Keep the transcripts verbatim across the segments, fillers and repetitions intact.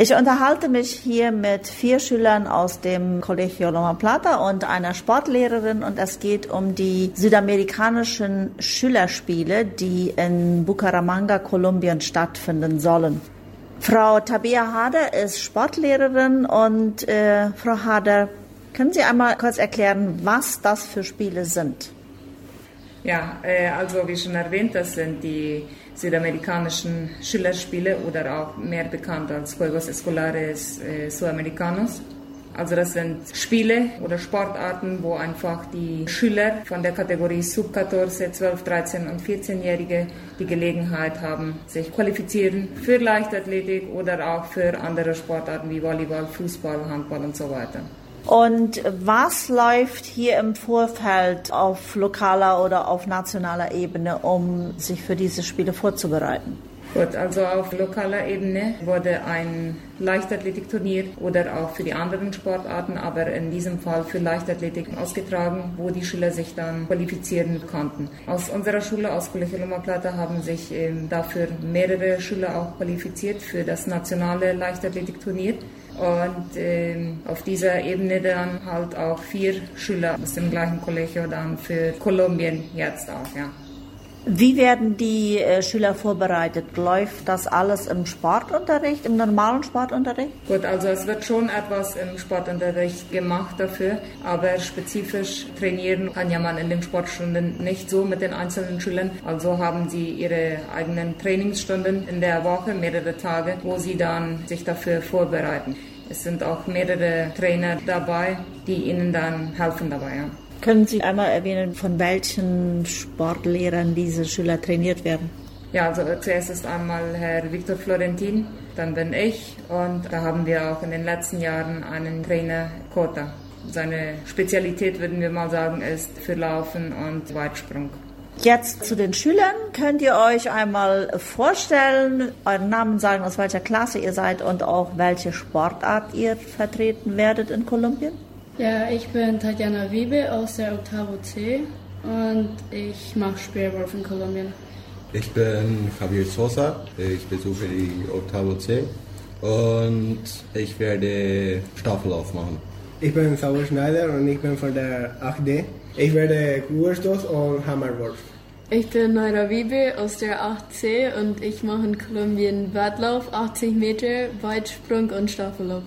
Ich unterhalte mich hier mit vier Schülern aus dem Colegio Loma Plata und einer Sportlehrerin und es geht um die südamerikanischen Schülerspiele, die in Bucaramanga, Kolumbien stattfinden sollen. Frau Tabea Hader ist Sportlehrerin und äh, Frau Hader, können Sie einmal kurz erklären, was das für Spiele sind? Ja, äh, also wie schon erwähnt, das sind die südamerikanischen Schülerspiele oder auch mehr bekannt als Juegos Escolares äh, Sudamericanos. Also das sind Spiele oder Sportarten, wo einfach die Schüler von der Kategorie Sub vierzehn, zwölf, dreizehn und vierzehnjährige die Gelegenheit haben, sich qualifizieren für Leichtathletik oder auch für andere Sportarten wie Volleyball, Fußball, Handball und so weiter. Und was läuft hier im Vorfeld auf lokaler oder auf nationaler Ebene, um sich für diese Spiele vorzubereiten? Gut, also auf lokaler Ebene wurde ein Leichtathletikturnier oder auch für die anderen Sportarten, aber in diesem Fall für Leichtathletik ausgetragen, wo die Schüler sich dann qualifizieren konnten. Aus unserer Schule, aus Colegio Loma Plata, haben sich ähm, dafür mehrere Schüler auch qualifiziert für das nationale Leichtathletikturnier. Und ähm, auf dieser Ebene dann halt auch vier Schüler aus dem gleichen Colegio dann für Kolumbien jetzt auch, ja. Wie werden die äh, Schüler vorbereitet? Läuft das alles im Sportunterricht, im normalen Sportunterricht? Gut, also es wird schon etwas im Sportunterricht gemacht dafür, aber spezifisch trainieren kann ja man in den Sportstunden nicht so mit den einzelnen Schülern. Also haben sie ihre eigenen Trainingsstunden in der Woche, mehrere Tage, wo sie dann sich dafür vorbereiten. Es sind auch mehrere Trainer dabei, die ihnen dann helfen dabei, ja. Können Sie einmal erwähnen, von welchen Sportlehrern diese Schüler trainiert werden? Ja, also zuerst ist einmal Herr Victor Florentin, dann bin ich und da haben wir auch in den letzten Jahren einen Trainer, Kota. Seine Spezialität, würden wir mal sagen, ist für Laufen und Weitsprung. Jetzt zu den Schülern. Könnt ihr euch einmal vorstellen, euren Namen sagen, aus welcher Klasse ihr seid und auch welche Sportart ihr vertreten werdet in Kolumbien? Ja, ich bin Tatjana Wiebe aus der Octavo C und ich mache Speerwurf in Kolumbien. Ich bin Javier Sosa, ich besuche die Octavo C und ich werde Staffellauf machen. Ich bin Saul Schneider und ich bin von der acht D. Ich werde Kugelstoß und Hammerwurf. Ich bin Naira Wiebe aus der acht C und ich mache in Kolumbien Wettlauf, achtzig Meter, Weitsprung und Staffellauf.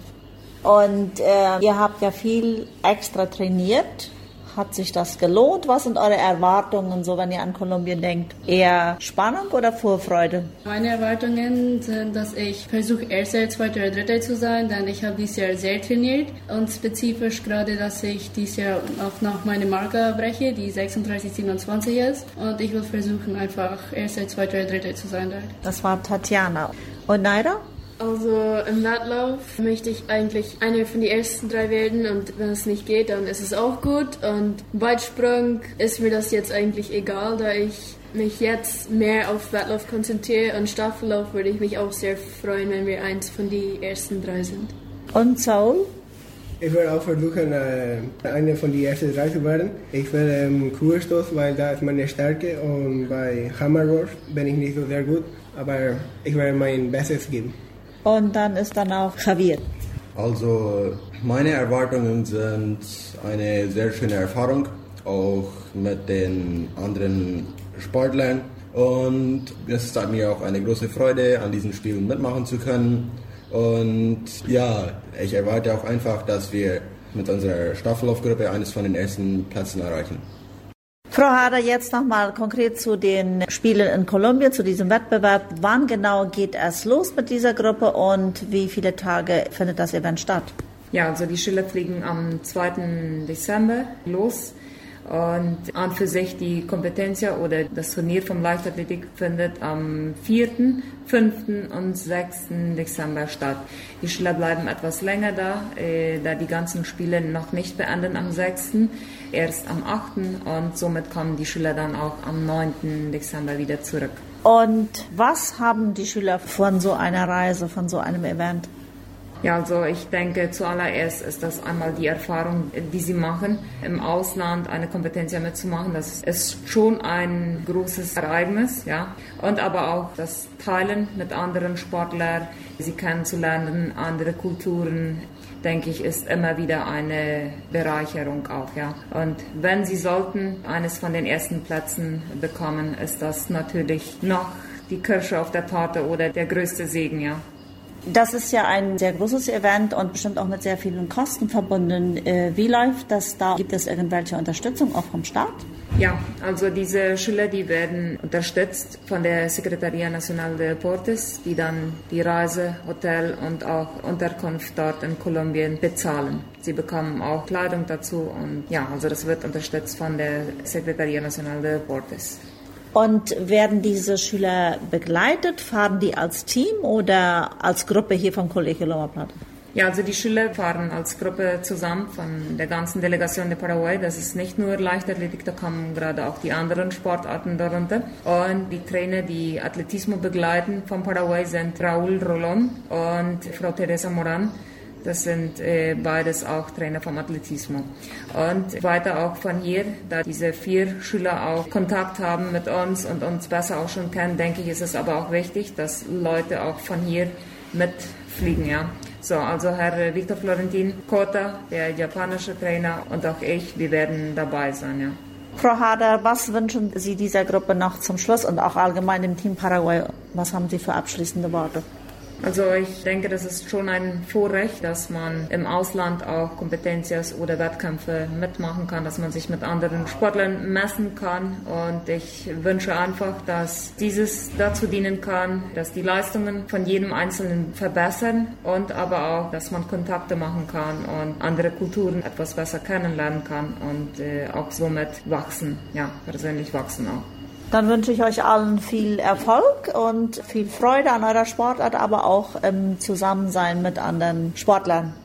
Und äh, ihr habt ja viel extra trainiert. Hat sich das gelohnt? Was sind eure Erwartungen, so wenn ihr an Kolumbien denkt? Eher Spannung oder Vorfreude? Meine Erwartungen sind, dass ich versuche, Erster, Zweiter oder Dritter zu sein, denn ich habe dieses Jahr sehr trainiert und spezifisch gerade, dass ich dieses Jahr auch noch meine Marke breche, die sechsunddreißig siebenundzwanzig ist und ich will versuchen, einfach Erster, Zweiter oder Dritter zu sein dort. Das war Tatjana. Und Naira? Also im Wettlauf möchte ich eigentlich einer von den ersten drei werden und wenn es nicht geht, dann ist es auch gut. Und Weitsprung ist mir das jetzt eigentlich egal, da ich mich jetzt mehr auf Wettlauf konzentriere und Staffellauf würde ich mich auch sehr freuen, wenn wir eins von den ersten drei sind. Und Saul? Ich werde auch versuchen, eine von den ersten drei zu werden. Ich will ähm, Kugelstoß, weil da ist meine Stärke und bei Hammerwurf bin ich nicht so sehr gut, aber ich werde mein Bestes geben. Und dann ist dann auch Javier. Also meine Erwartungen sind eine sehr schöne Erfahrung, auch mit den anderen Sportlern. Und es ist mir auch eine große Freude, an diesen Spielen mitmachen zu können. Und ja, ich erwarte auch einfach, dass wir mit unserer Staffellaufgruppe eines von den ersten Plätzen erreichen. Frau Hader, jetzt nochmal konkret zu den Spielen in Kolumbien, zu diesem Wettbewerb. Wann genau geht es los mit dieser Gruppe und wie viele Tage findet das Event statt? Ja, also die Schüler fliegen am zweiten Dezember los und an für sich die Kompetencia oder das Turnier vom Leichtathletik findet am vierten, fünften und sechsten Dezember statt. Die Schüler bleiben etwas länger da, äh, da die ganzen Spiele noch nicht beenden am sechsten, erst am achten und somit kommen die Schüler dann auch am neunten Dezember wieder zurück. Und was haben die Schüler von so einer Reise, von so einem Event? Ja, also ich denke, zuallererst ist das einmal die Erfahrung, die sie machen, im Ausland eine Kompetenz mitzumachen. Das ist schon ein großes Ereignis, ja. Und aber auch das Teilen mit anderen Sportlern, sie kennenzulernen, andere Kulturen, denke ich, ist immer wieder eine Bereicherung auch, ja. Und wenn sie sollten eines von den ersten Plätzen bekommen, ist das natürlich noch die Kirsche auf der Torte oder der größte Segen, ja. Das ist ja ein sehr großes Event und bestimmt auch mit sehr vielen Kosten verbunden. Wie läuft das da? Gibt es irgendwelche Unterstützung auch vom Staat? Ja, also diese Schüler, die werden unterstützt von der Secretaría Nacional de Deportes, die dann die Reise, Hotel und auch Unterkunft dort in Kolumbien bezahlen. Sie bekommen auch Kleidung dazu und ja, also das wird unterstützt von der Secretaría Nacional de Deportes. Und werden diese Schüler begleitet? Fahren die als Team oder als Gruppe hier vom Colegio Loma Plata? Ja, also die Schüler fahren als Gruppe zusammen von der ganzen Delegation de Paraguay. Das ist nicht nur Leichtathletik, da kommen gerade auch die anderen Sportarten darunter. Und die Trainer, die Athletismo begleiten von Paraguay, sind Raúl Rolón und Frau Teresa Moran. Das sind äh, beides auch Trainer vom Athletismo. Und weiter auch von hier, da diese vier Schüler auch Kontakt haben mit uns und uns besser auch schon kennen, denke ich, ist es aber auch wichtig, dass Leute auch von hier mitfliegen, ja. So, also Herr Victor Florentin Kota, der japanische Trainer, und auch ich, wir werden dabei sein, ja. Frau Harder, was wünschen Sie dieser Gruppe noch zum Schluss und auch allgemein dem Team Paraguay? Was haben Sie für abschließende Worte? Also ich denke, das ist schon ein Vorrecht, dass man im Ausland auch Kompetenzias oder Wettkämpfe mitmachen kann, dass man sich mit anderen Sportlern messen kann. Und ich wünsche einfach, dass dieses dazu dienen kann, dass die Leistungen von jedem Einzelnen verbessern und aber auch, dass man Kontakte machen kann und andere Kulturen etwas besser kennenlernen kann und äh, auch somit wachsen, ja, persönlich wachsen auch. Dann wünsche ich euch allen viel Erfolg und viel Freude an eurer Sportart, aber auch im Zusammensein mit anderen Sportlern.